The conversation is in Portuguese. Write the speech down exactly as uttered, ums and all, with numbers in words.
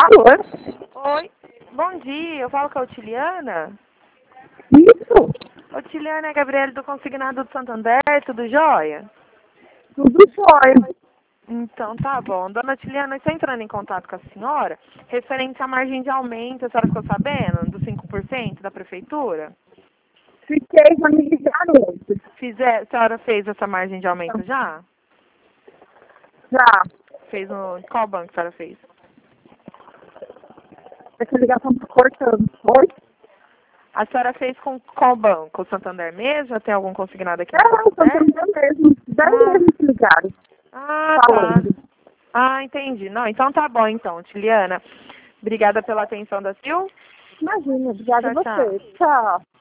Alô? Oi, bom dia, eu falo com a Otiliana. Isso? Otiliana é a Gabriela do Consignado do Santander, tudo jóia? Tudo jóia. Então tá bom. Dona Otiliana, estou entrando em contato com a senhora, referente à margem de aumento, a senhora ficou sabendo, dos cinco por cento da prefeitura? Fiquei pra me ligar hoje. Fizer, a senhora fez essa margem de aumento já? Já. Fez no... Qual banco a senhora fez? Essa ligação tá cortando. Oi? A senhora fez com qual banco? O Santander mesmo? Já tem algum consignado aqui no É, não, Santander? Santander mesmo. Daí Ah. mesmo que ligaram. Ah, Falando. tá. Ah, entendi. Não, então tá bom, então, Tiliana. Obrigada pela atenção da Sil. Imagina, obrigada a Tchau, tchau. você. Tchau.